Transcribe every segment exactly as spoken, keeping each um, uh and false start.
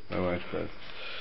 My wife does.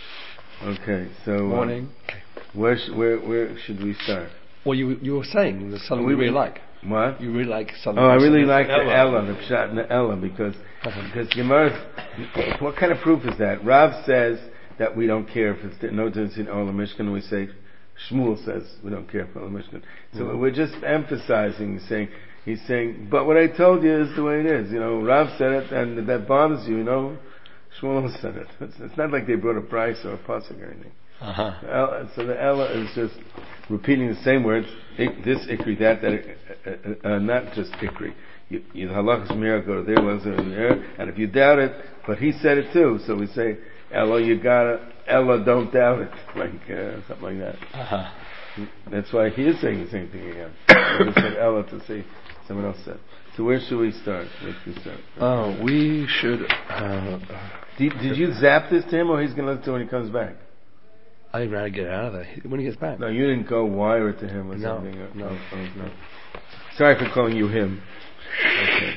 Okay, so morning. Uh, where sh- where where should we start? Well, you you were saying there's something we you really like. What? You really like something. Oh, I really something like the Ella, the Pshat and the Ella, because because Gemara. What kind of proof is that? Rav says that we don't care if it's no difference in Olam Mishkan. We say Shmuel says we don't care for Olam Mishkan. So mm-hmm. we're just emphasizing, saying he's saying, but what I told you is the way it is. You know, Rav said it, and that bothers you. You know, Shmuel said it. It's, it's not like they brought a price or a pasuk or anything. Uh-huh. So the Ella is just repeating the same words. Ik, this ikri, that, that, uh, uh, not just ikri. You, you halachas mir go there, was there, and if you doubt it, but he said it too. So we say, Ella, you gotta, Ella, don't doubt it, like uh, something like that. Uh-huh. That's why he is saying the same thing again. He just said Ella to say someone else said. So where should we start? Where should we start? Oh, we should. Uh, did, did you zap this to him, or he's gonna listen to it when he comes back? I'd rather get out of there when he gets back. No, you didn't go wire it to him or no, something. No, oh, oh, no. Sorry for calling you him. Okay.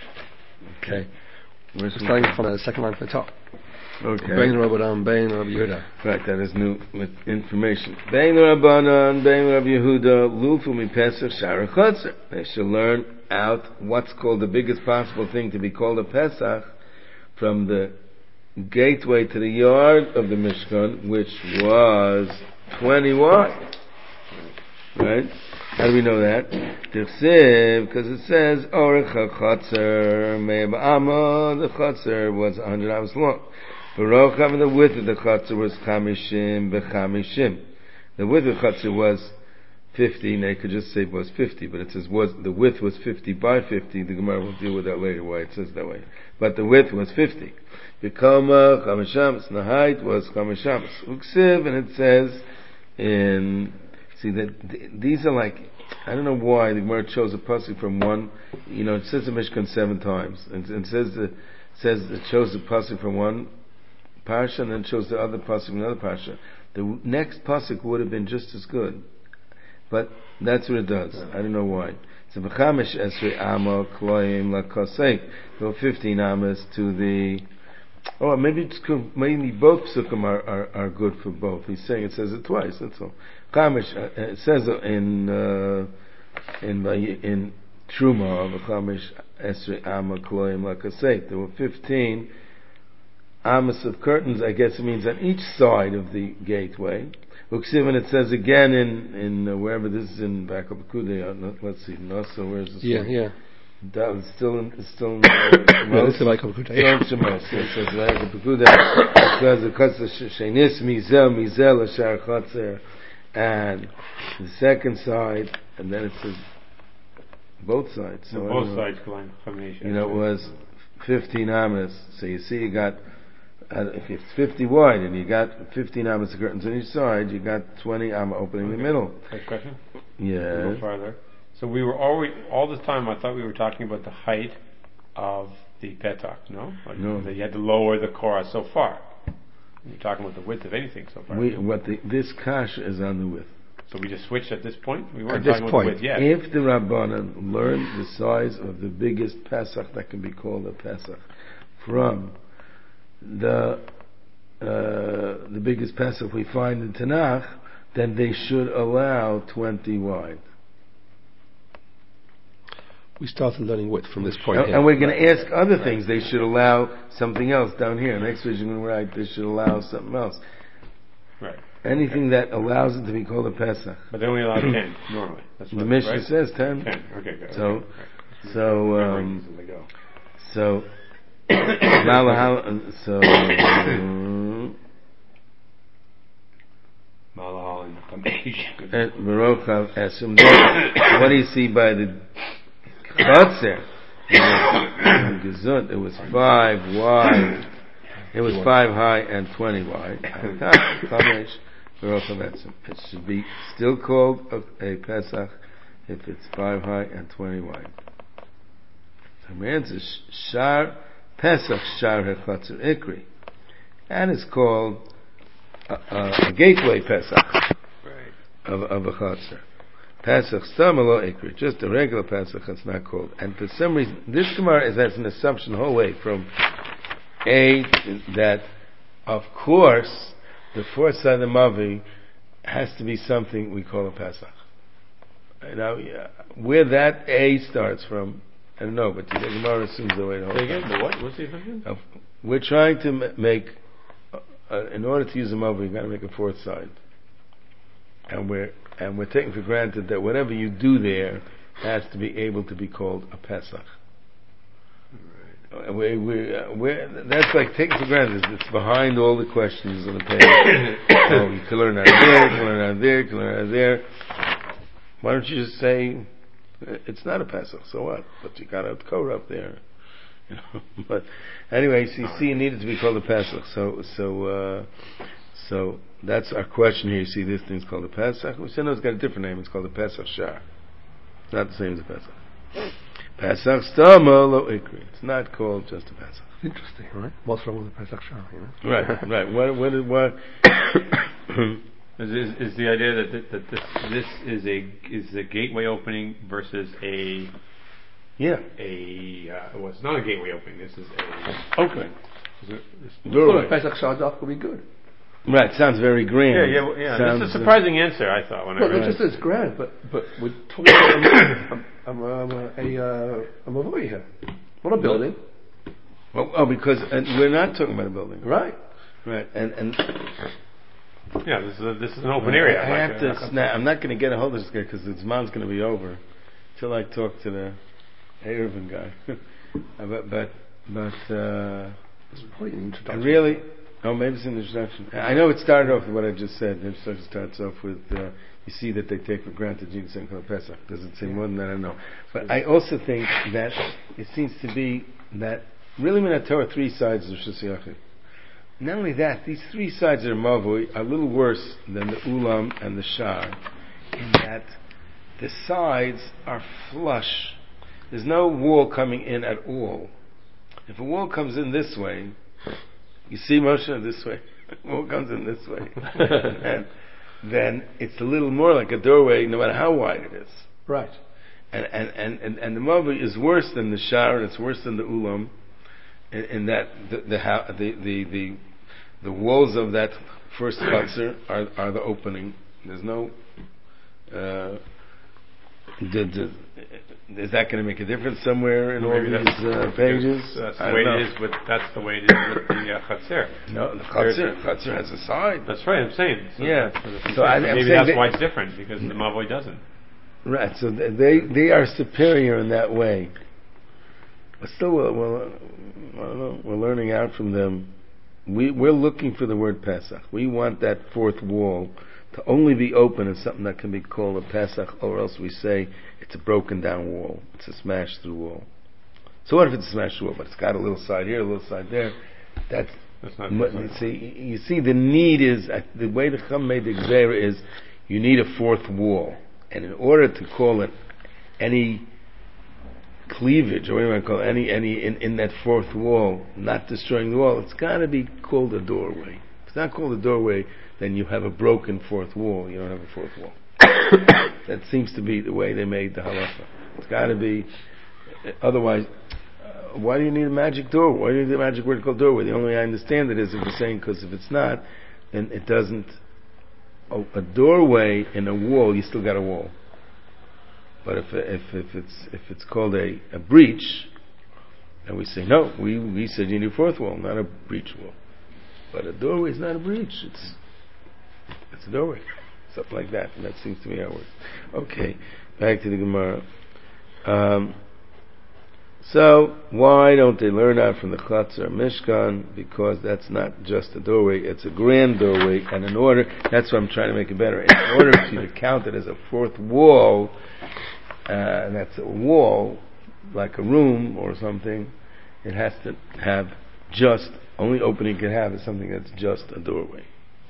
Okay. We're starting from the second line from the top. Okay. Bein Rabbanan, Bein Rabbi Yehuda. Right, that is new information. Bein Rabbanan, Bein Rabbi Yehuda, Lufu mi Pesach Shara Chotzer. They should learn out what's called the biggest possible thing to be called a Pesach from the gateway to the yard of the Mishkan, which was twenty wide. Right? How do we know that? Because it says, Orech HaChatzer Me'ab Amma, the Chatzer was one hundred hours long. Baruch having the width of the Chatzer was Chamishim B'Chamishim. The width of the Chatzer was fifty, and they could just say it was fifty, but it says was the width was fifty by fifty. The Gemara will deal with that later, why it says that way. But the width was fifty. The Kama Chamishams, the height was Chamishams. Uksiv, and it says in, see that th- these are like, I don't know why the Gemara chose a pasuk from one, you know, it says the Mishkan seven times, and, and says the, says it chose the pasuk from one parsha, and then chose the other pasuk from another parsha. The next pasuk would have been just as good, but that's what it does. I don't know why. So v'chamish esrei amo kloim lakosek. There were fifteen amas to the. Oh, maybe it's good, maybe both psukim are, are, are good for both. He's saying it says it twice. That's all. Chamish uh, it says in uh, in in Truma of Chamish esrei amo kloim lakosek. There were fifteen amas of curtains. I guess it means on each side of the gateway. Uksiv, and it says again in in uh, wherever this is in Vakapakude. Let's see, Nasa. Where's this? Yeah, one? yeah. That was still in, still in the no, this is Vakapakude. It says Vakapakude. It says the Chatzer Shenis Mizel Mizel Ashar Chatzer, and the second side, and then it says both sides. So both sides going combination. You know, it was fifteen amas. So you see, you got. Uh, if it's fifty wide and you got fifteen amas of curtains on each side, you got twenty amma opening okay. the middle. Next question? Yeah. We'll go farther. So we were always, all this time I thought we were talking about the height of the petach, no? Like no. That you had to lower the korah so far. You're talking about the width of anything so far. We, what the, this kash is on the width. So we just switched at this point? We weren't at this talking point, about the width yet. If the Rabbanan learned the size of the biggest Pesach that can be called a Pesach from the Uh, the biggest Pesach we find in Tanakh, then they should allow twenty wide. We started learning width from this point And, here. and we're going to ask other right. things. They should allow something else down here. Next week we're going to write they should allow something else. Right. Anything okay. that allows it to be called a Pesach. But they only allow ten normally. That's the Mishnah right? says ten. Ten. Okay, good. So, okay. Right. so, um, so, so. And Baruch asked him, what do you see by the Chatzer? It was five wide. It was five high and twenty wide. It should be still called a, a Pesach if it's five high and twenty wide. The man says Shar Pesach Shar HaChatzer Ikri, and it's called a, a, a gateway Pesach. Of, of a Chatzer. Pesach Stamalo Ikri, just a regular Pesach, it's not called. And for some reason, this Gemara is as an assumption the whole way from A, that of course, the fourth side of the Mavi has to be something we call a Pesach. You know, yeah, where that A starts from, I don't know, but the Gemara assumes the way the whole again, the what? What's the again? Uh, we're trying to m- make, uh, in order to use a Mavi, you've got to make a fourth side. And we're, and we're taking for granted that whatever you do there has to be able to be called a Pesach. Right. Uh, we, we, uh, we're, that's like taking for granted. It's behind all the questions on the page. Oh, you can learn out there, you can learn out there, you can learn out there. Why don't you just say, it's not a Pesach, so what? But you got a code up there. You know? But anyway, so you see, it needed to be called a Pesach. So, so, uh, so that's our question here. You see, this thing's called a Pesach. We said no, it's got a different name. It's called a Pesach Shar. It's not the same as a Pesach. Pesach Stama Lo Ikri. It's not called just a Pesach. Interesting, right? What's wrong with the Pesach Shar? You know? Right, right. What, what, what? Is, is, is the idea that, that, that this this is a is a gateway opening versus a yeah a uh, well, it's not a gateway opening. This is a opening. Well, a Pesach Shar could be good. Right, sounds very grand. Yeah, yeah, well, yeah. Sounds, That's a surprising uh, answer, I thought when well, I read it. it. Just is grand, but but we're talking about a, a, a, a, a Mavoi here, not a building. Well, oh, because and we're not talking about a building, right? Right, and and. Yeah, this is a, this is an open area. I, I like have to. Snap. I'm not going to get a hold of this guy because his mom's going to be over till I talk to the Irvin guy. but but but uh, it's probably an introduction. And really, oh, maybe it's an introduction. I know it started off with what I just said. The introduction starts off with uh, you see that they take for granted Jesus and Pesach. Does it say more than that? I don't know. But I also think that it seems to be that really in the Torah three sides of Shus Yachid. Not only that, these three sides of Mavui are a little worse than the Ulam and the Shar, in that the sides are flush. There's no wall coming in at all. If a wall comes in this way, you see Moshe this way, a wall comes in this way, and then it's a little more like a doorway, no matter how wide it is. Right. And and and and, and the Mavui is worse than the Shar, and it's worse than the Ulam. In, in that the the, the the the the walls of that first chutzner are are the opening. There's no. Uh, the, the, is that going to make a difference somewhere in all Maybe these uh, pages? That's the I way don't it know. is. With that's the way it is with the uh, chutzner. No, the chutzner chutzner has a side. That's right. I'm saying. So yeah. that's, So I, I'm maybe saying that's they, why it's different because the Mavoi doesn't. Right. So they they are superior in that way. But still, we're, we're, I don't know, we're learning out from them. We, we're looking for the word Pesach. We want that fourth wall to only be open as something that can be called a Pesach, or else we say it's a broken down wall. It's a smashed through wall. So what if it's a smashed wall, but it's got a little side here, a little side there? That's, That's not you see, you see, the need is, the way the Chum made the Gzeira is, you need a fourth wall. And in order to call it any cleavage, or what do you want to call it, any, any, in, in that fourth wall, not destroying the wall, it's got to be called a doorway. If it's not called a doorway, then you have a broken fourth wall. You don't have a fourth wall. That seems to be the way they made the halacha. It's got to be, otherwise, uh, why do you need a magic door? Why do you need a magic word called doorway? The only way I understand it is if you're saying, because if it's not, then it doesn't, oh, a doorway in a wall, you still got a wall. But if if if it's if it's called a, a breach, and we say no, we we said you need a fourth wall, not a breach wall. But a doorway is not a breach; it's it's a doorway, something like that. And that seems to me how it works. Okay, back to the Gemara. Um, so why don't they learn out from the Chatzar Mishkan? Because that's not just a doorway; it's a grand doorway. And in order, that's what I'm trying to make it better. In order for you to count it as a fourth wall. Uh, and that's a wall, like a room or something, it has to have just, only opening it can have is something that's just a doorway.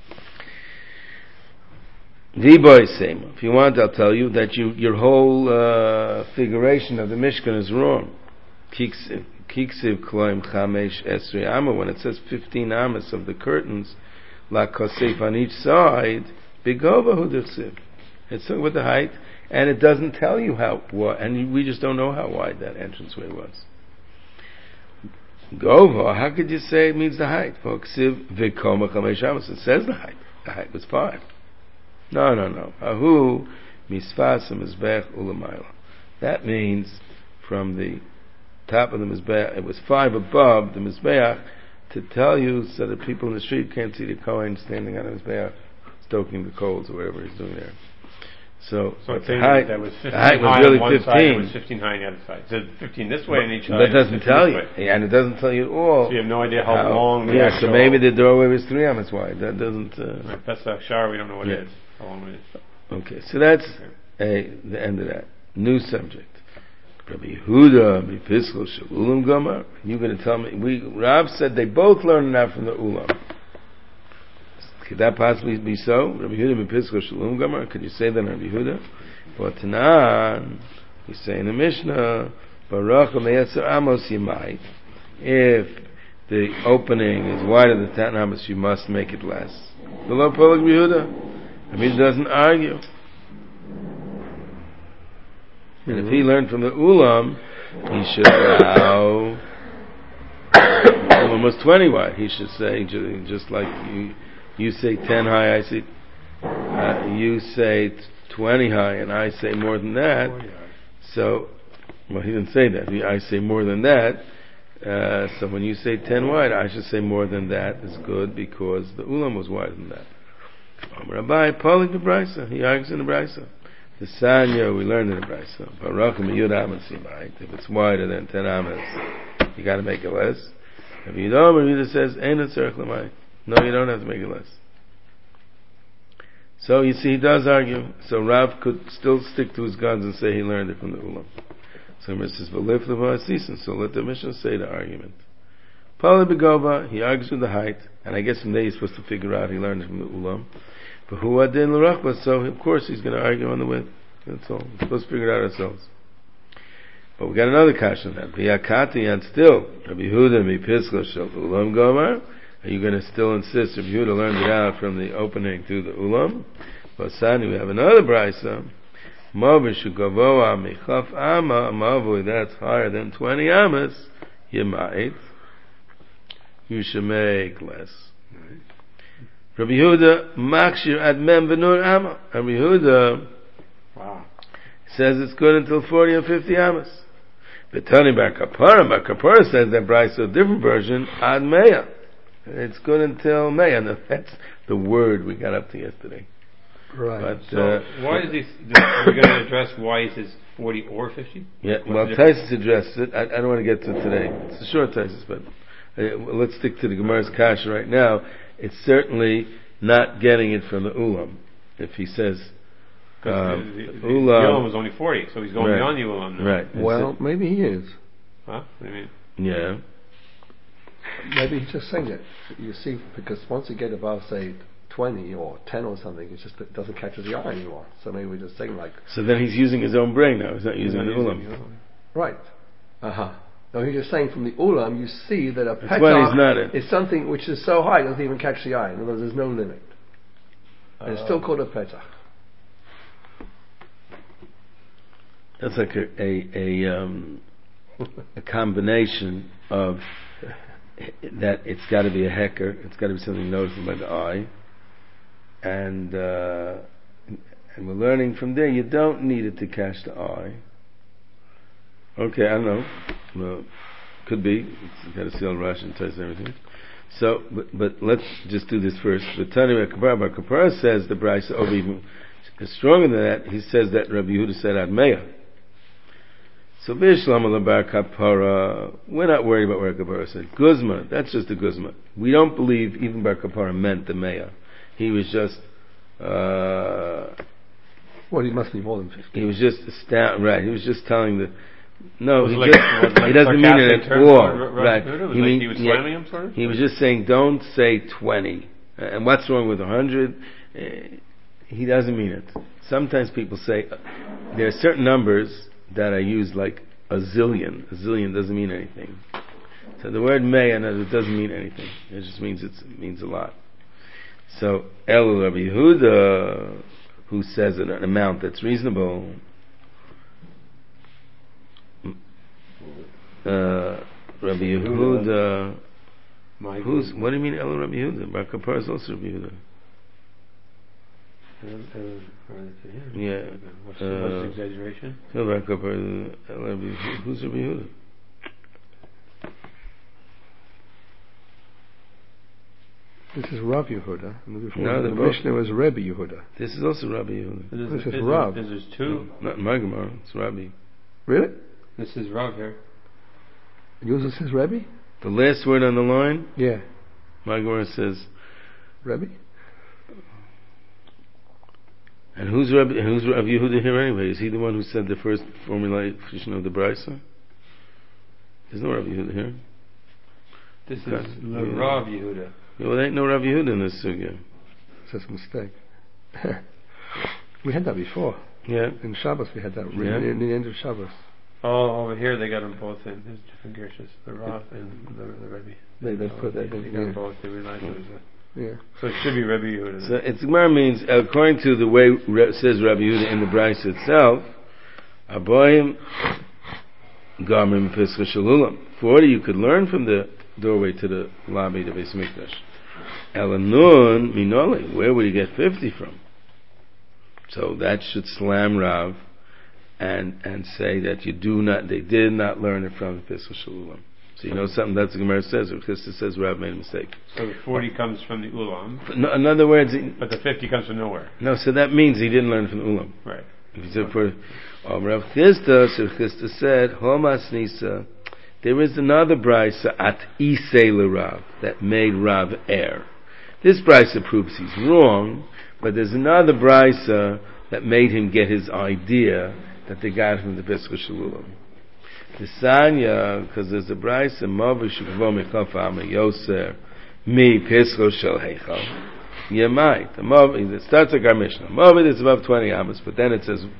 V'boy sema. If you want, I'll tell you that you, your whole uh, figuration of the Mishkan is wrong. Kiksiv, kiksiv kloim chamesh esrei amma. When it says fifteen amas of the curtains, la kosef on each side, bigova hu dichsiv. It's talking about the height. And it doesn't tell you how wide, and we just don't know how wide that entranceway was. Gova, how could you say it means the height? Foksiv vikoma chamesh amos. It says the height. The height was five. No, no, no. Ahu misfas mizbech ulamayla. That means from the top of the mizbeach, it was five above the mizbeach, to tell you so that people in the street can't see the Kohen standing on the mizbeach, stoking the coals or whatever he's doing there. So, So it's the saying height, that was fifteen the height was high really on one fifteen. side, it was fifteen high on the other side. So fifteen this way, and each But side. that doesn't is tell this you, way. and it doesn't tell you at all. So you have no idea how, long the Yeah, actual. so maybe the doorway was three amas wide. That doesn't. Uh, Right, Pesach Shar, we don't know what yeah. it is. How long it is. Okay, so that's a, the end of that. New subject. Rabbi Yehuda, Rabbi Piskol, Shalulam Gomar. You're going to tell me? We Rav said they both learned that from the Ulam. Could that possibly be so? Rabbi Yehuda, Rabbi Piskol, Shalulam Gomar. Could you say that, Rabbi Yehuda? But Tanan, we say in the Mishnah, Baruch Meyatzer Amos Yimai. If the opening is wider than ten amos, you must make it less. Below Polag Rabbi Yehuda, Rabbi Yehuda doesn't argue. And if he learned from the Ulam, he should allow. The Ulam was twenty wide. He should say ju- just like you, you say ten high. I say uh, you say twenty high, and I say more than that. So, well, he didn't say that. He, I say more than that. Uh, so when you say ten wide, I should say more than that is good because the Ulam was wider than that. Rabbi Pauling the Brisa. He argues in the Brisa. The Sanya, we learned in the Brisa. If it's wider than ten amas, you got to make it less. If you don't, Rabbi says, "Ain't it tzarich l'mayit?" No, you don't have to make it less. So you see, he does argue. So Rav could still stick to his guns and say he learned it from the Ulam. So Rav says, "V'lif l'va'asisin." So let the Mishnah say the argument. Pali begova, he argues with the height, and I guess from there he's supposed to figure out he learned it from the Ulam. But who adin l'rachba? So of course he's going to argue on the width. That's all. We're supposed to figure it out ourselves. But we got another question on that. V'yakati, and still, Rabbi Yehuda and Rabbi Piskol shel Ulam Gomar. Are you going to still insist Rabbi Yehuda learned it out from the opening to the Ulam? But suddenly we have another brisa. Mavishu gavoa michaf ama mavui. That's higher than twenty amas. You might. You should make less. Rabbi Yehuda makshir ad mem v'nur ama. Rabbi Yehuda Wow. says it's good until forty or fifty amas. B'tani bar kapara. Bar kapara says that brisa, a different version, ad meya. It's good until meya. Now that's the word we got up to yesterday. Right. But So uh, why is this? Are we going to address why he says forty or fifty? yeah, What's well, the difference? Taisus addressed it. I, I don't want to get to it today. It's a short Taisus, but uh, well, let's stick to the Gemara's kasha right now. It's certainly not getting it from the Ulam. If he says um, the, the, the Ulam, Ulam was only forty, so he's going right, beyond the Ulam now. right? Well, maybe he is. Huh? What do you mean? Yeah. Maybe he's just saying it. You see, because once you get above, say, twenty or ten or something, it just it doesn't catch the eye anymore. So maybe we're just saying like... So then he's using his own brain now. He's not using Not the using Ulam. the Ulam. Right. Uh-huh. No, he's just saying from the Ulam, you see that a That's why he's not petach it. is something which is so high it doesn't even catch the eye. In other words, there's no limit. And it's still called a petach. That's like a a a, um, a combination of that it's got to be a hecker, it's got to be something noticeable by the eye, and uh, and we're learning from there. You don't need it to catch the eye. Okay, I don't know. Well, could be. It's got to see all Russian test everything. So, but, but let's just do this first. But Tani Kapara, Kapara says the Brisa over even stronger than that. He says that Rabbi Yehuda said Admeya. So Bishlam Bar Kapara, we're not worried about where Kapara said. Guzma, that's just a Guzma. We don't believe even Bar Kapara meant the Meya. He was just, uh, Well, he must be more than fifty. he was just astounded, right, he was just telling the, no, Was he it like- just, was it like he doesn't mean it sarcastic at terms all, for Rabbi right. Yehuda? Was He like mean- he was yeah, slamming him, sort of? He was just saying, don't say twenty. And what's wrong with a hundred? Uh, he doesn't mean it. Sometimes people say, uh, there are certain numbers that are used like a zillion. A zillion doesn't mean anything. So the word meya, it doesn't mean anything. It just means it's, it means a lot. So El Rabbi Yehuda, who says an amount that's reasonable, uh, Rabbi Yehuda. My Who's? What do you mean El Rabbi Yehuda? Bar Kapar is also Rabbi Yehuda. Yeah. What's, Uh, what's the exaggeration? No, Bar Kapar. El Rabbi Yehuda. Who's Rabbi Yehuda? This is Rav Yehuda. And before No, the they're both- Mishnah was Rebbe Yehuda. This is also Rabbi Yehuda. This This is is Rav. This is two. Not in my Gemara. It's Rabbi. Really? This is Rav here. Yours says Rebbe? The last word on the line, Yeah. my Gemara says, Rebbe? and who's Rabbi, who's Rabbi Yehuda here anyway? Is he the one who said the first formulation of the Brisa? There's no Rabbi Yehuda here. This is Okay. Le Yeah. Rav Yehuda. Yeah, well, there ain't no Rabbi Yehuda in this sugya. That's a mistake. We had that before. Yeah. In Shabbos we had that. Yeah. In, in the end of Shabbos. Oh, over here they got them both in. There's different gershas. The Rav and the, the Rebbe. They, they Oh, put they, that they in. got Yeah. both. They realized it was a, Yeah. so it should be Rebbe Yehuda. So it's Gemara means, according to the way Re- says Rabbi Yehuda in the Brisa itself, Aboyim Gamim Pesach Shalulam. Forty you could learn from the doorway to the lobby of Beis Mikdash. Elanun Minoli. Where would you get fifty from? So that should slam Rav and and say that you do not, they did not learn it from the Pesach Shalulam. So you know something that's the Gemara says. Or Chisda says Rav made a mistake. So the forty comes from the Ulam, No, in other words, he- but the fifty comes from nowhere. no. So that means he didn't learn from the Ulam. Right. If you said for um, Rav Chisda, so Chisda said Homas Nisa. There is another brisa at Isei Rav that made Rav err. This brisa proves he's wrong, but there's another brisa that made him get his idea that they got from the Pesach Shalulam. The Sanya, because there's a brisa Mavi Shukvo Mekafa Ama Yoser Mi Pesach Shel Heichal. You might. The Mavi, it starts like our Mishnah. Mavi is above twenty amas, but then it says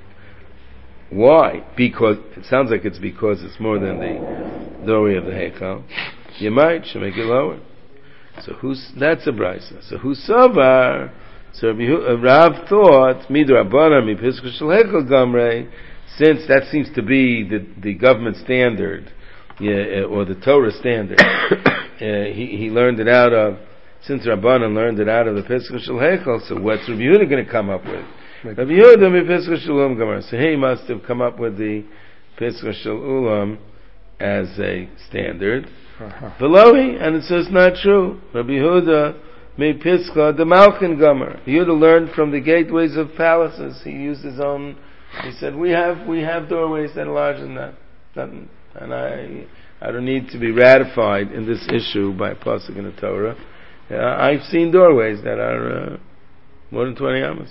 why? Because it sounds like it's because it's more than the doorway of the Heichal. You might should make it lower. So who's that's a brisa. So who's savar? So Rav thought midrabana mi Pesach shel Heichal gamrei. Since that seems to be the the government standard, yeah, or the Torah standard, uh, he he learned it out of. Since Rabbanan learned it out of the Pesach shel Heichal, so what's Rabbi Yehuda going to come up with? Rabbi Yehuda mi Pesach shel Ulam Gamar. So he must have come up with the Pesach shel Ulam as a standard. Below, and it says not true. Rabbi Yehuda mi Pesach the Malchin Gamar. Yehuda learned from the gateways of palaces. He used his own. He said, "We have we have doorways that are larger than that, Nothing, and I I don't need to be ratified in this issue by a pasuk in the Torah. Uh, I've seen doorways that are uh, more than twenty amas.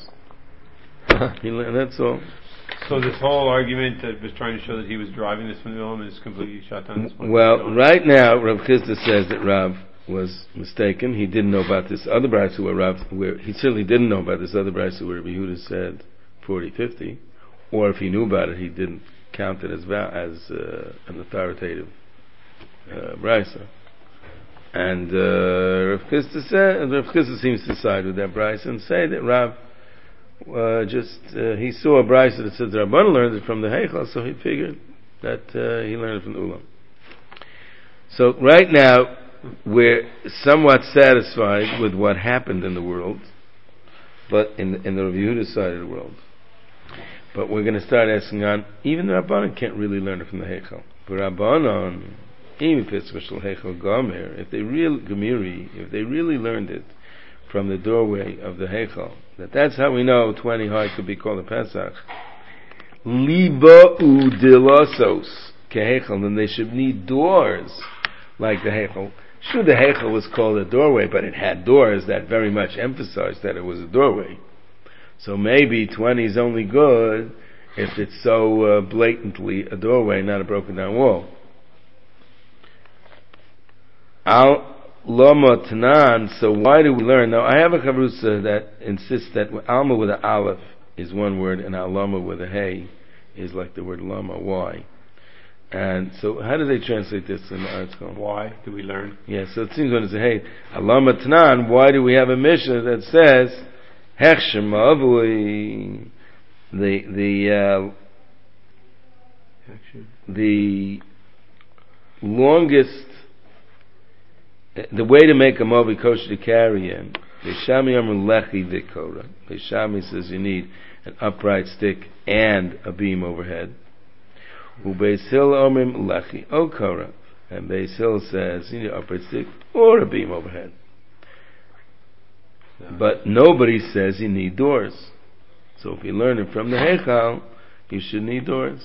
And that's all." So this whole argument that was trying to show that he was driving this from the Ulam is completely shot down. This point. Well, right now, Rav Chisda says that Rav was mistaken. He didn't know about this other brisa where Rav, where he certainly didn't know about this other brisa where Rabbi Yehuda said forty, fifty, or if he knew about it, he didn't count it as as uh, an authoritative uh, brisa. And uh, Rav Chisda said, Rav Chisda seems to side with that brisa and say that Rav uh, just uh, he saw a brisa that said the Rabban learned it from the Heichal, so he figured that uh, he learned it from the Ulam. So right now we're somewhat satisfied with what happened in the world, but in in the Rav Yehuda side of the world. But we're going to start asking on, even the Rabbanan can't really learn it from the Heichal. But Rabbanan, if they really Gemiri, if they really learned it from the doorway of the Heichal, that that's how we know twenty high could be called a Pesach. Liba udilasos keheichal, then they should need doors like the Heichal. Sure, the Heichal was called a doorway, but it had doors that very much emphasized that it was a doorway. So maybe twenty is only good if it's so uh, blatantly a doorway, not a broken down wall. Al Lama Tanan, so why do we learn? Now I have a Chavrusa that insists that Alma with an Aleph is one word and Al Lama with a Hey is like the word Lama. Why? And so how do they translate this in the article? Why do we learn? Yeah, so it seems when it's a Hey, Al Lama Tanan, why do we have a Mishnah that says Hechshem Avui, the, the, uh, the longest, the way to make a mobi kosher to carry in, Beishami Amr Lechi Dikora. Beishami says you need an upright stick and a beam overhead. Ubeis Hil Omrim Lechi Okora. And Beis Hill says you need an upright stick or a beam overhead. No. But nobody says you need doors. So if you learn it from the Heichal, you should need doors.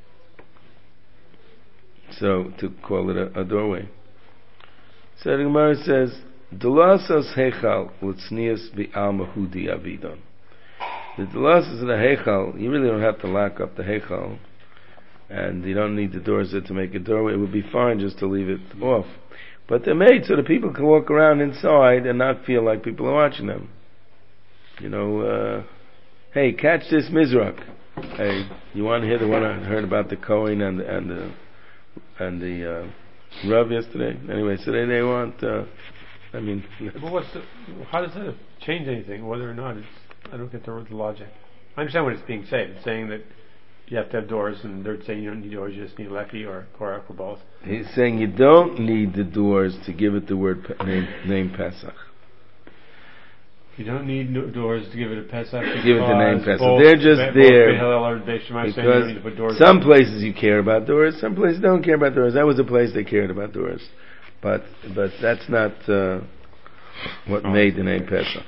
So to call it a, a doorway. So the Gemara says, Delasas Heichal Lutznias Bi'al Mahudi Avidon. The Delasas of the Heichal, you really don't have to lock up the Heichal, and you don't need the doors there to make a doorway. It would be fine just to leave it off. But they're made so that people can walk around inside and not feel like people are watching them. You know, uh, hey, catch this Mizrak. Hey, you want to hear the one I heard about the Kohen and and the and the uh, Rav yesterday? Anyway, so they they want. Uh, I mean, well, what's the, how does that change anything? Whether or not it's, I don't get the, the logic. I understand what it's being said. It's saying that you have to have doors, and they're saying you don't need doors. You just need lechi or or, or both. He's saying you don't need the doors to give it the word pe- name, name Pesach. You don't need no doors to give it a Pesach. Give it the name Pesach. They're just there because some places you care about doors, some places don't care about doors. That was a place they cared about doors, but but that's not uh, what oh, made the name okay. Pesach.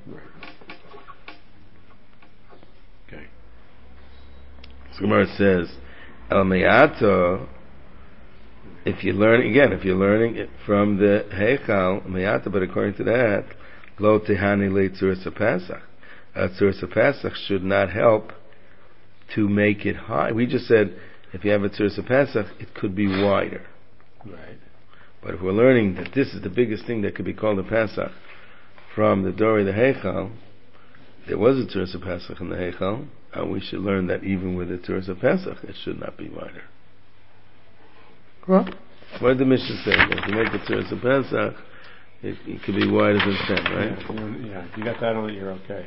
Okay. So Gemara says, El Me'ato. If you learn again, if you're learning it from the Heichal Me'ato, but according to that. Lo tehani le tzuras Pesach. A tzuras Pesach should not help to make it high. We just said if you have a tzuras Pesach, it could be wider. Right. But if we're learning that this is the biggest thing that could be called a Pesach from the Dori the Heichal, there was a tzuras Pesach in the Heichal, and we should learn that even with a tzuras Pesach, it should not be wider. What? What did the Mishnah say? If you make a tzuras Pesach, It, it could be wider than ten, right? Yeah, yeah, you got that on it, you're okay.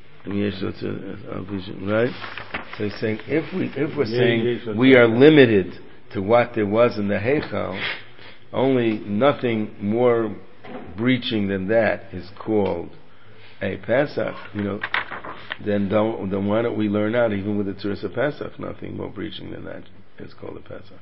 Right? So he's saying if we if we're saying we are limited to what there was in the Heichal, only nothing more breaching than that is called a Pesach. You know, then don't then why don't we learn out even with the Tzuras of Pesach? Nothing more breaching than that is called a Pesach.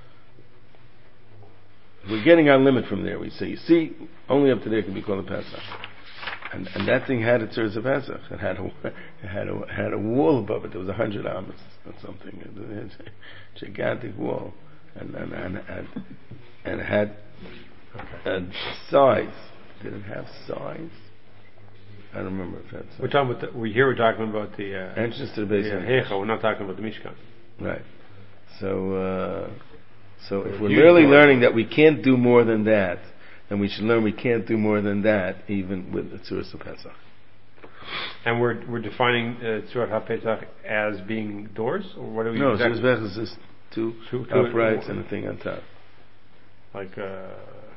We're getting our limit from there. We say, you see, only up to there can be called a Pesach, and and that thing had a Tzuras of Pesach. It had a it had a had a wall above it. There was a hundred amas or something. It was a gigantic wall, and and and and, and it had a size. Did it have size? I don't remember if that's. We're talking about. The, we here we're talking about the uh, entrance to the base of the Heichal. We're not talking about the Mishkan. Right. So. Uh, So if we're merely learning that we can't do more than that, then we should learn we can't do more than that even with the Tzuras HaPesach. And we're we're defining uh, Tzuras HaPesach as being doors, or what are we? No, exactly? Tzuras HaPesach is just two, two, two uprights and a thing on top. Like uh,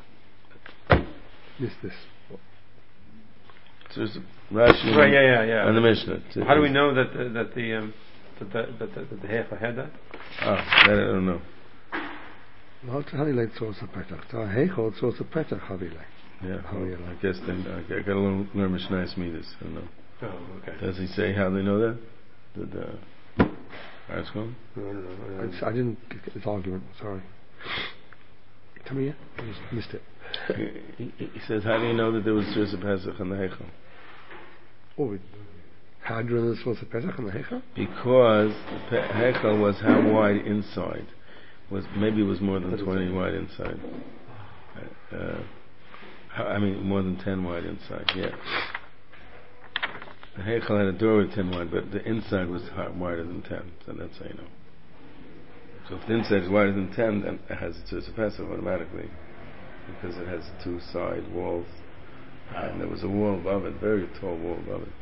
this this. Tzuras Rashi. Right. Yeah. Yeah. Yeah. And the Mishnah. Well, how do we know that the, that the um, that the that the, that the Heichal had that? Oh, that I don't know. Not Havile Tzuras HaPesach. So Heichal Tzuras HaPesach Havile. Yeah, well, I guess then I, I got to learn, learn Mishnayos Midas. I don't know. Oh, okay. Does he say how they know that? Did uh, Arscom? No, no, no. I, I didn't get this argument. Sorry. Come here. I just missed it. he, he, he says, how do you know that there was Tzuras HaPesach in the Heichal? Oh, how do you know there was Tzuras HaPesach in the Heichal? Because the Heichal was how wide inside. Was maybe it was more than twenty wide inside. Uh, I mean, more than ten wide inside. Yeah. The Heichal had a door with ten wide, but the inside was wider than ten. So that's how you know. So if the inside is wider than ten, then it has a Tzuras HaPesach automatically, because it has two side walls, and there was a wall above it, very tall wall above it.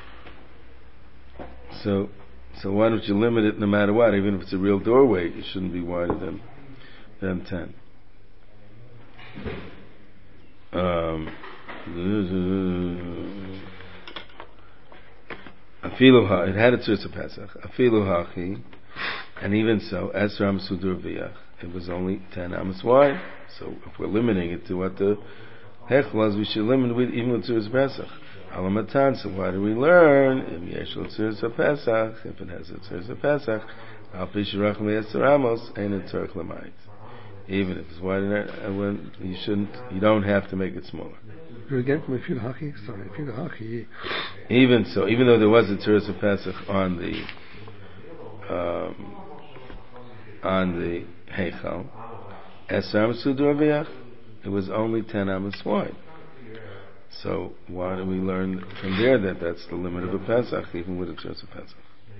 So. So why don't you limit it no matter what? Even if it's a real doorway, it shouldn't be wider than than ten. Um, Afilu it had a Tzuras HaPesach. Afilu hachi, and even so, Esram Sudur V'yach. it was only ten amos wide. So if we're limiting it to what the hech was, we should limit it even with Tzuras Pesach. Alamatan, so why do we learn? If Yeshul Tzuras Pesach, if it has a Tzuras Pesach, Al Pi Shirach Me'eser Amos, Ein it Tzorech L'mayit. Even if it's wider, when you shouldn't, you don't have to make it smaller. Again from a few haki, sorry, a few haki. Even so, even though there was a Tzuras Pesach on the um, on the Heichal, Esram Sudur Aviach, it was only ten amos wide. So why do we learn from there that that's the limit of a Pesach, even with a Tzuras Pesach?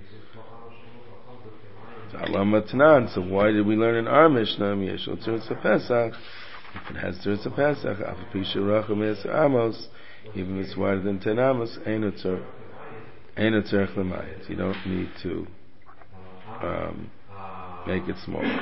So why did we learn in our Mishnah Yeshul Tzuras Pesach? If it has Tzuras Pesach, Af Pi Shirach Me'eser Amos, even if it's wider than ten amos, Ein Tzorech L'mayit. You don't need to um, make it smaller.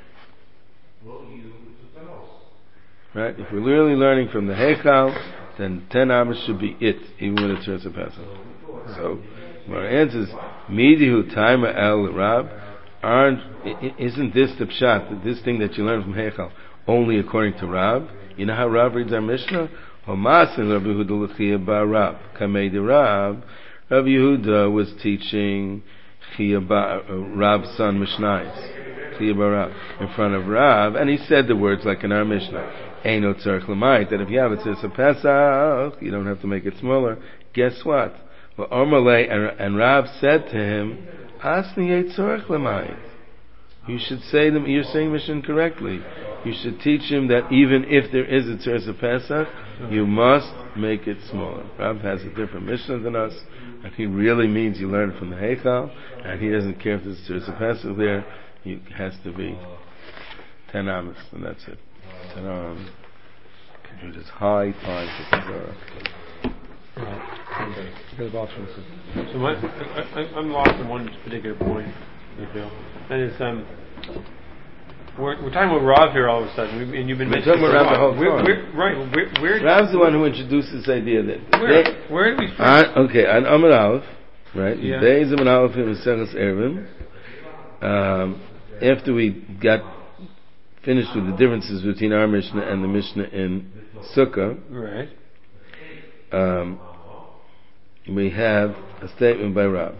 Right? If we're really learning from the Heichal, then ten amos should be it, even with a Tzuras Pesach. So, our answer is Midihu Taima El Rab. Aren't, isn't this the pshat, this thing that you learn from Heichal, only according to Rab? You know how Rab reads our Mishnah? Homasin Rabbi Yehuda l'chiyah bar Rab. Kamei de Rab. Rabbi Yehuda was teaching Chiyah bar Rab's son Mishnayos. Chiyah bar Rab. In front of Rab, and he said the words like in our Mishnah. Eino tzarech l'mayit. That if you have it says a Pesach, you don't have to make it smaller. Guess what? Well, Omerle and, and Rab said to him, Asni tzarech l'mayit. You should say them. You're saying Mishnah correctly. You should teach him that even if there is a Tzuras Pesach, you must make it smaller. Rab has a different Mishnah than us, and he really means you learn from the Heichal, and he doesn't care if there's a Tzuras Pesach there. It has to be ten amos, and that's it. Ten amos. It is high time for Tzara. Right. Go to the bathroom. So my, I, I'm lost on one particular point, I feel. And it's um, we're, we're talking about Rav here all of a sudden, we, and you've been we're mentioning talking about Rav the whole we're, time. we're, right? Where, where Rav's the one who introduced this idea that where, they, where did we first? on, okay, on Amud Aleph, right? Yeah. Days of Amud Aleph in Maseches Eruvin. Um, after we got finished with the differences between our Mishnah and the Mishnah in Sukkah, Right. Um, we have a statement by Rav.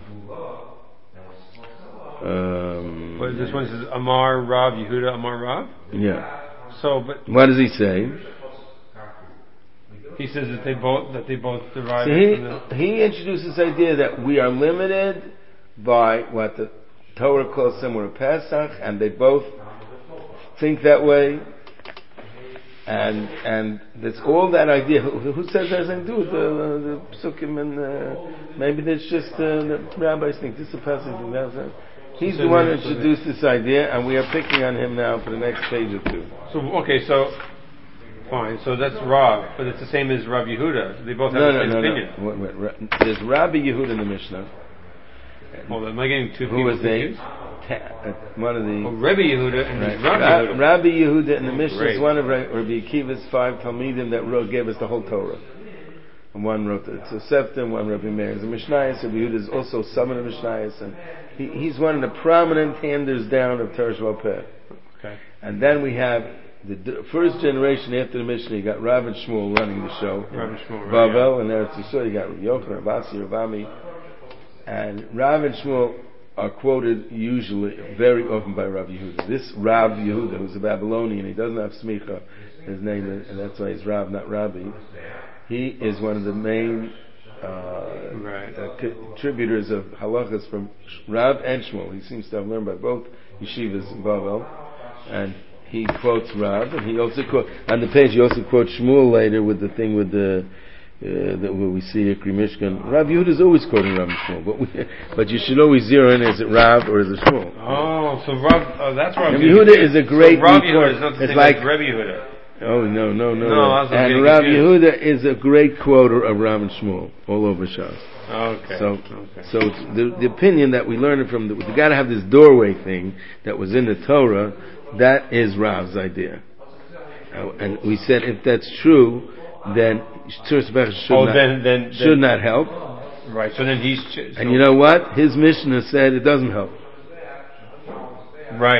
Um, But this one says Amar Rav Yehuda Amar Rav. yeah. So, but What does he say? he says that they both that they both derive So from he, the. he introduced this idea that we are limited by what the Torah calls somewhere Pesach, and they both think that way. And and that's all that idea. Who, who says that has anything to do with the, the psukim and uh, maybe that's just uh, the rabbis think this is a Pesach thing. That's it. He's the one who introduced this idea, and we are picking on him now for the next page or two. So okay, so fine. So that's Rav, but it's the same as Rav Yehuda. They both have No, the no, same no, opinion. no. Wait, wait, Ra- There's Rabbi Yehuda in the Mishnah. Hold on, am I getting two Who people was they? confused? Ta- uh, one of the Oh, Rebbe Yehuda and right. Rabbi Ra- Yehuda. Rabbi Yehuda in the Mishnah Great. is one of Ra- Rabbi Akiva's five Talmidim that wrote, gave us the whole Torah. And one wrote the Tosefta, and one Rabbi Meir. The Mishnayos, Rabbi Yehuda is also some of the Mishnayos, and he, he's one of the prominent handers down of Torah Sheba'al Peh. Okay. And then we have the d- first generation after the Mishnah. You got Rav and Shmuel running the show. Rav and Shmuel, right, Bavel, and Eretz Yisrael. You got Rav Yochanan, Rav Asi, Rav Ami, and Rav and Shmuel are quoted usually, very often by Rav Yehuda. This Rav Yehuda, who's a Babylonian, he doesn't have smicha, his name is, and that's why he's Rav, not Rabbi. He is one of the main uh, Right. uh, contributors of halachas from Rav and Shmuel. He seems to have learned by both yeshivas in Bavel, and he quotes Rav, and he also quote on the page. He also quotes Shmuel later with the thing with the. Uh, that where we see Ikri Mishkan. Rav Yehuda is always quoting Rav and Shmuel, but we, but you should always zero in: is it Rav or is it Shmuel? Oh, so Rav, oh, that's Rav Rav Yehuda. Yehuda is a great. So Rav report. Yehuda is not the It's same like as Rebbe Yehuda. oh no no no, No, I was and getting Rav confused. Yehuda is a great quoter of Rav and Shmuel all over Shas. Okay. So okay. so it's the the opinion that we learn it from the, we got to have this doorway thing that was in the Torah. That is Rav's idea, uh, and we said if that's true, then Tzuras Pesach should, oh, not, then, then, should then, not help. Right. So then he's. Ch- so And you know what? His Mishnah said it doesn't help. Right.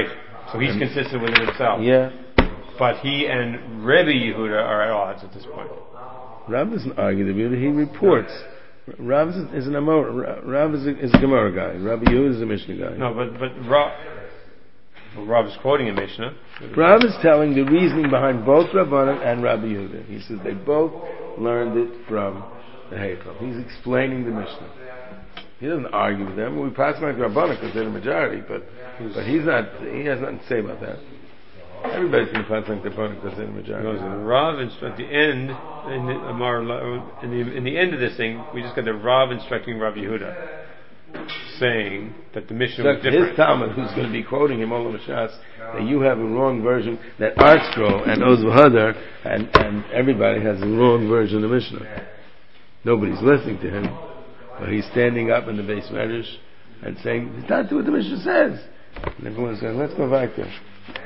So he's and consistent with it himself. Yeah. But he and Rebbe Yehuda are at odds at this point. Rav doesn't argue the Yehuda, he reports. Rav is, is an Amor, Rav is a, is a Gemara guy. Rabbi Yehuda is a Mishnah guy. No, but but Rav, well, Rav is quoting a Mishnah. Rav is telling the reasoning behind both Rabbanan and Rabbi Yehuda. He says they both learned it from the Heichal. He's explaining the Mishnah. He doesn't argue with them. We pass by Rabbanan because they're the majority, but but he's not. He has nothing to say about that. Everybody's going to pass like the Rabbanan because they're the majority. Rav at the end, in the, Amar, in the in the end of this thing, we just got the Rav instructing Rabbi Yehuda, saying that the Mishnah was different. His Talmud, who's going to be quoting him all of Shas, that you have a wrong version, that Art Scroll and Oz V'Hadar and, and everybody has a wrong version of the Mishnah. Nobody's listening to him, but he's standing up in the base medrash and saying, it's not what the Mishnah says. And everyone's saying, let's go back there.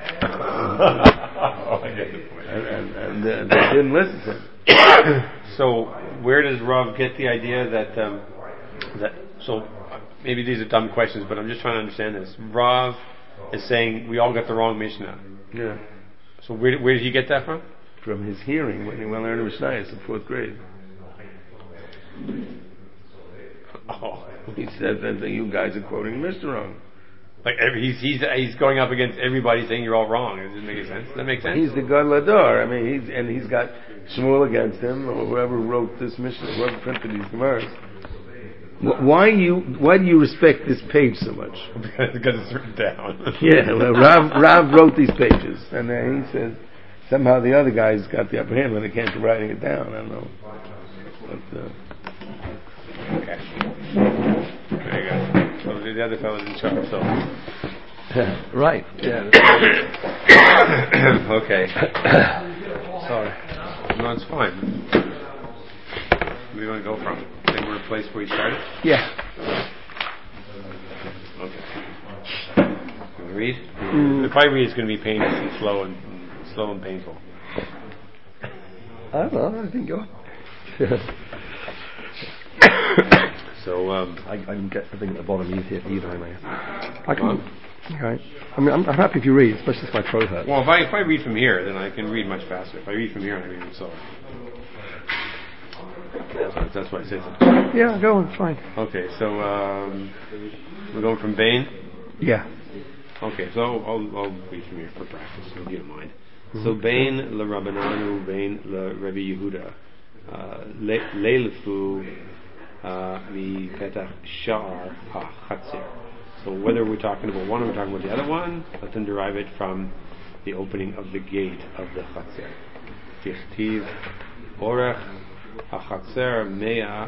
oh, I get the point. And, and, and uh, they didn't listen to him. So, where does Rav get the idea that, um, that, so, maybe these are dumb questions, but I'm just trying to understand this. Rav is saying we all got the wrong Mishnah. Yeah. So where where did he get that from? From his hearing when he went learning Mishnah in fourth grade. Oh. He said that you guys are quoting Mishnah wrong. Like every, he's he's he's going up against everybody saying you're all wrong. Does it make sense? Does that make sense? He's the Gadol Hador. I mean, he's and he's got Shmuel against him, or whoever wrote this Mishnah, whoever printed these Gemaras. Why you why do you respect this page so much? Because it's written down. Yeah, well, Rav, Rav wrote these pages, and then he says somehow the other guys got the upper hand when it came to writing it down. I don't know. But, uh, okay. There you go. So the other fellow's in charge. So. Right. Yeah. Okay. Sorry. No, it's fine. Where do you want to go from? Same word place where you started? Yeah. Okay. Can we read? Mm. If I read, it's going to be painful and slow and, and slow and painful. I don't know. I think you're. So um, I, I can get the thing at the bottom easier either way. I can. Okay. I mean, I'm, I'm happy if you read, especially if my throat hurts. Well, if I if I read from here, then I can read much faster. If I read from here, I read it slower. That's, that's what I said. Yeah, go on. Fine. Okay, so um, we're going from Bain. Yeah. Okay, so I'll, I'll, I'll read from here for practice, if you don't mind. Mm-hmm. So Bain le Rabbananu, Bain le Rebbe Yehuda, Leilfu mi Petach Sha'ar HaChatzer. So whether we're talking about one or we're talking about the other one, let them derive it from the opening of the gate of the Chatzer. Tichtiv Orech HaChatzer Mea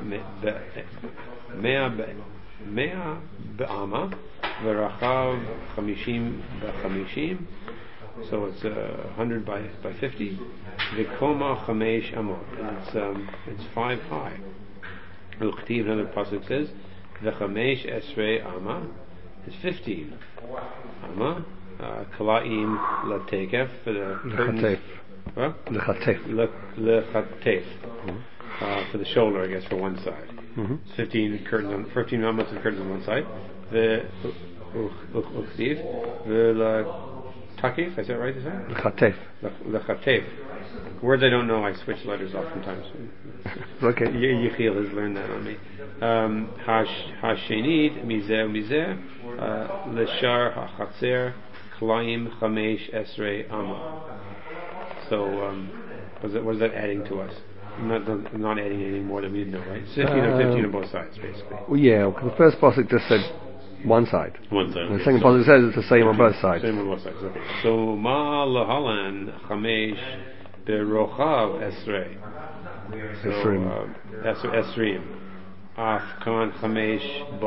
Mea Mea Be'ama V'Rachav Chamishim B'Chamishim. So it's uh, one hundred by by fifty. V'Koma Chamesh Amot. It's um, it's five high. L'Chtiv, another pasuk says V'Chamesh Esrei Ama. It's fifteen. Ama Kalaim Latekef for the curtains. What? Lechatef. Lechatef. For the shoulder, I guess, for one side. Mm-hmm. It's fifteen curtains on fifteen amas and curtains on one side. The Uchtiv. The Takif, is that right to say? Lechatef. Lechatef. Words I don't know, I switch letters oftentimes. Okay. Yechiel has learned that on me. Um, Hashenid, Mizeh, Mizeh, Leshar, HaChatzer, Klayim, Chamesh, Esrei, Amma. So, um, what is that, what is that adding to us? I'm not, I'm not adding anything more than we didn't know, right? fifteen or fifteen on both sides, basically. Well, yeah, because the first pasuk just said one side. One side. And the second pasuk says it's the same on both sides. Same on both sides, okay. So, Ma Lahalan, Chamesh, Berochav, Esrei. So, Esrim. Uh, Esrim. Afkan Chamesh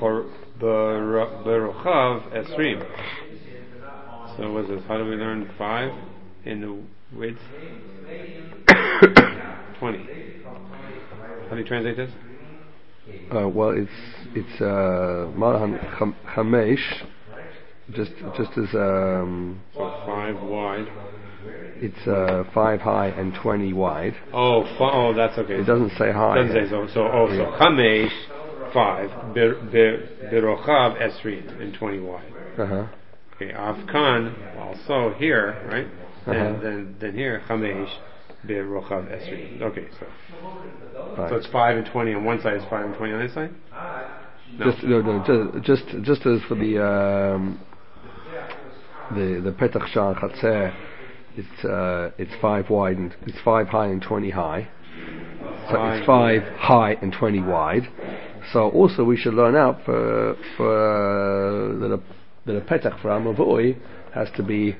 Berochav Esrim. So what's this? How do we learn five in the width? Twenty. How do you translate this? Uh, well, it's it's uh, Malahan Chamesh, just just as um, so five wide. It's uh, five high and twenty wide. Oh, fi- oh, that's okay. It doesn't say high. It doesn't say so. So, oh, so Chamesh five, Berochav Esrim, and twenty wide. Uh huh. Okay, Avkan, also here, right? Then, Uh-huh. then, then here, Chamesh, Be'rochav Esri. Okay, so. Right. So it's five and twenty on one side, it's five and twenty on this side? No. Just no, no, just just just as for the um, the the Petach Shar Chatzer, it's uh, it's five wide and it's five high and twenty high. So Five. it's five high and twenty wide. So also we should learn out for for uh, that a that a Petach for Amavoi has to be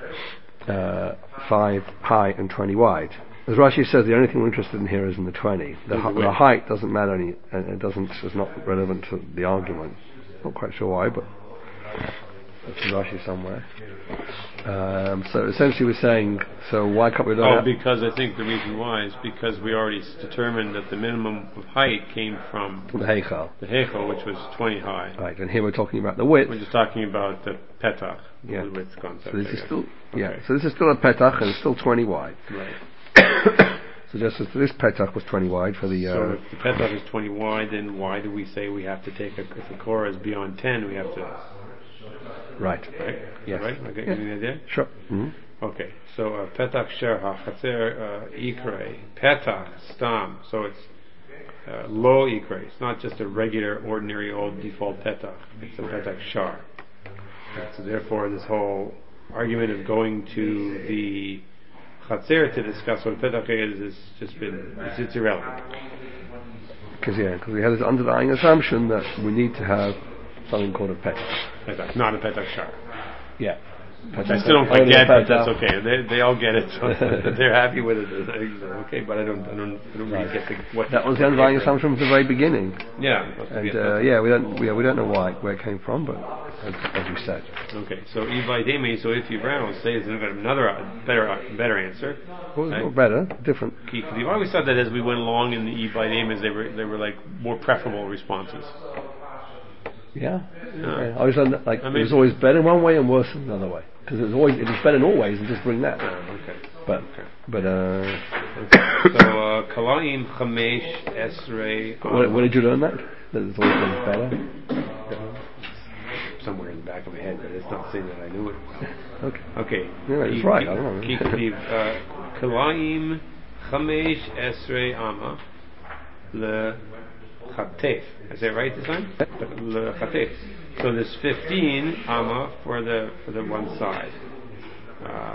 uh, five high and twenty wide. As Rashi says, the only thing we're interested in here is in the twenty. The, Is the hi- the width. height doesn't matter any, and it doesn't is not relevant to the argument. Not quite sure why, but it's in Rashi somewhere. Um, so essentially, we're saying, so why can't we learn? Oh, out- because I think the reason why is because we already s- determined that the minimum of height came from the Heichal, the Heichel, which was twenty high. right? And here we're talking about the width. We're just talking about the Petach, Yeah. the width concept. So this I is guess. still, yeah. Okay. So this is still a petach and it's still twenty wide. Right. So just as this petach was twenty wide for the. So Uh, if the Petach is twenty wide, then why do we say we have to take a, if the Korah is beyond ten, we have to, right. right? Yes. Right? Okay, Yeah. give me the idea? Sure. hmm Okay, so uh, Petach Sher HaChatzer uh, Ikrei, Petach Stam, so it's uh, low Ikrei, it's not just a regular, ordinary, old default Petach, it's a Petach Shar. And so therefore this whole argument of going to the Chatzer to discuss what Petach is, is just been, it's, it's irrelevant. Because yeah, because we have this underlying assumption that we need to have something called a petach. Petach, not a Petach Shar. Yeah. Which I still don't quite Only a get, but that's petach. okay. They they all get it, so they're happy with it. Okay, but I don't I don't I don't really Right. get the, what That was the underlying assumption from the very beginning, Yeah, and yeah, uh, yeah, we don't we, we don't know why where it came from, but as, as you said, okay. So Ibai Demi. So if you round, say it's another uh, better uh, better answer. well, Right. or better, different. We've always said that as we went along in the Ibai Demi, they were they were like more preferable responses. Yeah. Yeah. Okay. I was on, like I it mean- was always better in one way and worse in another way because it was always it was better in all ways and just bring that. Yeah, okay. But Okay. but uh, So uh, Kalaim Chamesh Esrei. where, where did you learn that? That it's always been better. Somewhere in the back of my head, but it's not saying that I knew it. Okay. Okay. Yeah, it's Ki- right, ki- I don't know. ki- ki- uh, Kalaim Chamesh Esrei Ama Le Chatef. Is that right this time? Le Chatef. So there's fifteen Ama for the for the one side. Uh,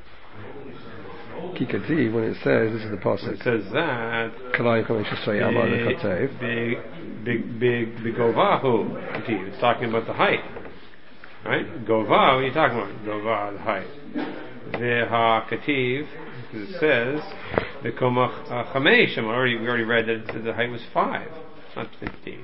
Kikati, when it says this is the it pasuk. says that Kalai Kamesh Yisrael Amar Lechatev. big big big big Govahu. It's talking about the height. Right? Gova, what are you talking about? Gova, the height. Veha Kativ, it says the Komach Chameshim. Already, we already read that it said the height was five, not fifteen.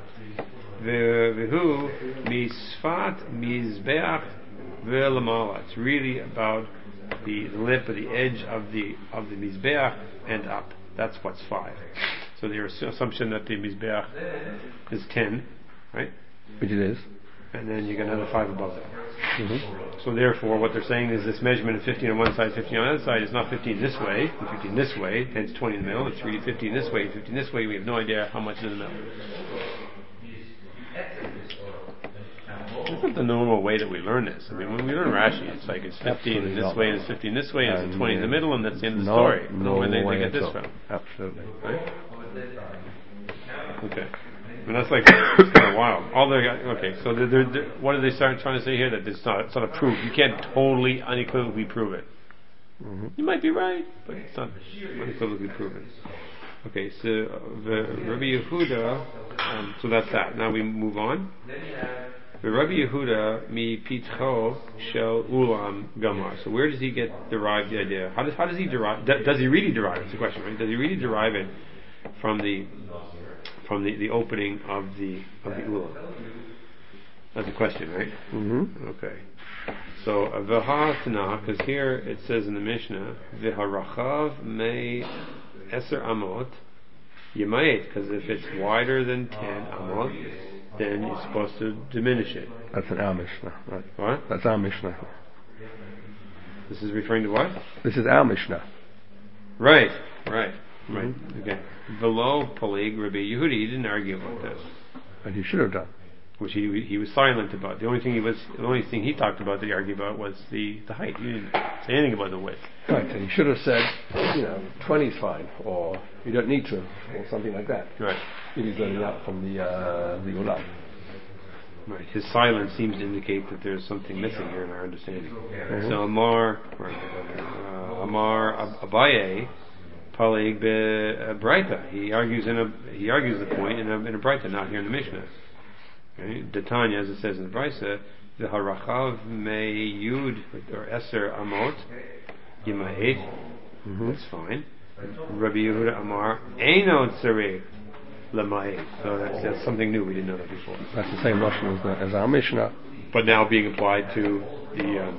Vehu Misfat Mizbeach Ve'lamala. It's really about the lip or the edge of the of the Mizbeach and up. That's what's five. So the assumption that the Mizbeach is ten, right? Which it is. And then you get another five above that. Mm-hmm. So therefore, what they're saying is this measurement of fifteen on one side, fifteen on the other side is not fifteen this way, and fifteen this way, hence twenty in the middle. It's really fifteen this way, fifteen this way. We have no idea how much is in the middle. It's not the normal way that we learn this. I mean, when we learn Rashi, it's like it's fifteen Absolutely this not. way, and it's fifteen this way, and it's And, a twenty in the uh, middle, and that's the end of the No, story. I don't know no where they, way they get at this all. from. Absolutely. Right? Okay. And that's like, it's kind of wild. All they okay, so they're, they're, they're, what are they start trying to say here? That it's not, it's not a proof. You can't totally, unequivocally prove it. Mm-hmm. You might be right, but it's not unequivocally proven. Okay, so uh, the Rabbi Yehuda, um, so that's that. Now we move on. The Rabbi Yehuda mi pitcho shel ulam gamar. So where does he get derive the idea? How does how does he derive? D- does he really derive it? It's a question, right? Does he really derive it from the from the, the opening of the of the ulam? That's a question, right? Mm-hmm. Okay. So v'ha'atana, because here it says in the Mishnah, v'harachav me eser amot yemait, because if it's wider than ten amot, then you're supposed to diminish it. That's an our Mishnah, right? What? That's our Mishnah. This is referring to what? This is our Mishnah. Right, right, right. Mhm. Okay. Below Polig Rabbi Yehudi, he didn't argue about this. And he should have done. which he he was silent about. The only thing he was, the only thing he talked about that he argued about was the, the height. He didn't say anything about the width. Right, and he should have said, you know, twenty is fine, or you don't need to, or something like that. Right. If he's learning out from the uh, the Ulam. Right. His silence seems to indicate that there's something missing here in our understanding. Mm-hmm. So Amar, or, uh, Amar Ab- Abaye, Palig be Braita. He argues in a he argues the point in a in a Braita, not here in the Mishnah. Okay. Detanya, as it says in the Braita, the Harachav me Yud or Eser Amot Yima'ed. Mm-hmm. That's fine. Rabbi Yehuda Amar Eino Tzarech Lama'ed. So that's, that's something new. We didn't know that before. That's the same Lashon as, the, as our Mishnah. But now being applied to the um,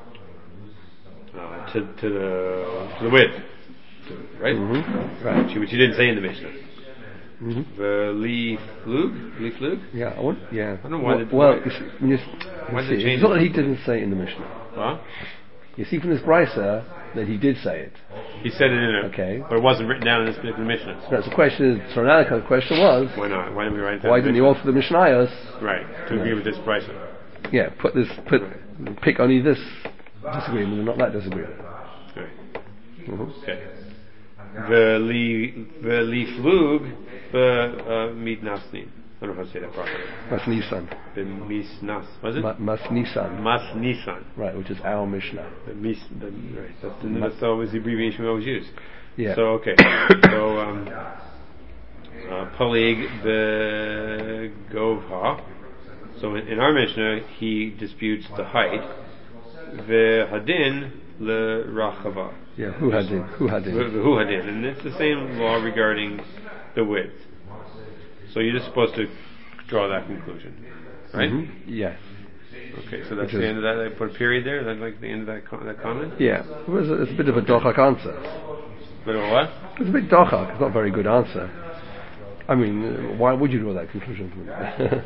uh, to, to the to the width, to, right? Mm-hmm. Right. Which, which you didn't say in the Mishnah. Mm-hmm. The Li Flug, Li Flug. Yeah, I want, yeah. I don't know why. Well, they, well why, you see, when you, why you did see, they change it's not it? that he didn't say it in the Mishnah. Huh? You see from this Brisa that he did say it. He said it in it, Okay. but it wasn't written down in this particular Mishnah. So that's the question. So now the question was, Why not? Why didn't we write it down? why in the didn't you Mishnah? alter the Mishnayos? Right, to agree with this price. Yeah, put this, put, pick only this disagreement and not that disagreement. Right. Mm-hmm. Okay. The Li the Li Flug the Mit Nasnin. I don't know how to say that properly. Mas Nisan. The Misnas, was it? Ma- Mas Nisan. Mas Nisan. Right, which is our Mishnah. The Mis, the, right, that's, the, that's always the abbreviation we always use. Yeah. So, okay. so, um, uh, Palig the Govha. So, in, in our Mishnah, he disputes the height. The Hadin le Rachava. Yeah, who had it? Who had The it? Who Hadin. And it's the same law regarding the width. So, you're just supposed to draw that conclusion. Right? Mm-hmm. Yes. Okay, so that's Which the is- end of that. I put a period there. Is that like the end of that, com- that comment? Yeah, it was a, it's a bit of a dochak answer. But what? It's a bit dochak. It's not a very good answer. I mean, uh, why would you draw that conclusion from that?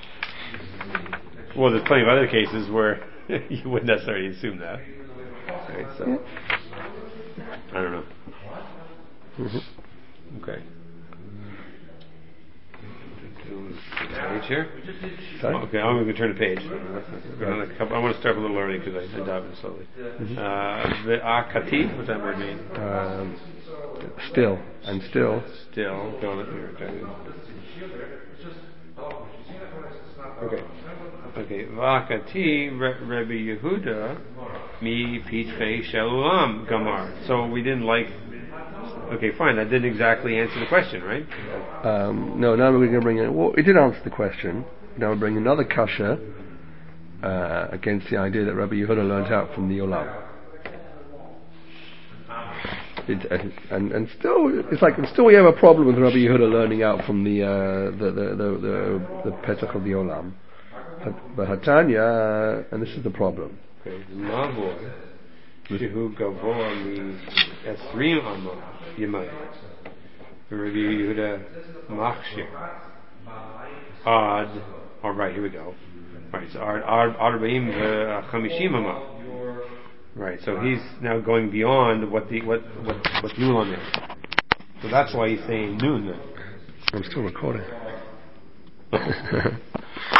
Well, there's plenty of other cases where you wouldn't necessarily assume that. Right, so Yeah. I don't know. Mm-hmm. Okay. Page here. Sorry? Okay, I'm going to turn the page. I want to start a little early because I, I dive in slowly. Mm-hmm. Uh, the akati, what's that word mean? Um, still and still. Still. Don't, okay. Okay. Okay. Vakati Rabbi Yehuda mi pitfei shelulam gamar. So we didn't like. Okay, fine. That didn't exactly answer the question, right? Um, no, now we're going to bring in. Well, it did answer the question. Now we're bringing another kasha uh, against the idea that Rabbi Yehuda learned out from the Olam. It, and, and and still, it's like still we have a problem with Rabbi Yehuda learning out from the uh, the, the the the the Pesach of the Olam. But Hatanya, uh, and this is the problem. Okay, Mavor, Shehu Gavoa mi Esrim Amor Yemai, Rabbi Yehuda Machshir, Ad. All right, here we go. Right, so Ad Ad Arbaim Chamishim Amor. Right, so he's now going beyond what the what what what Yulam is. So that's why he's saying noon. I'm still recording.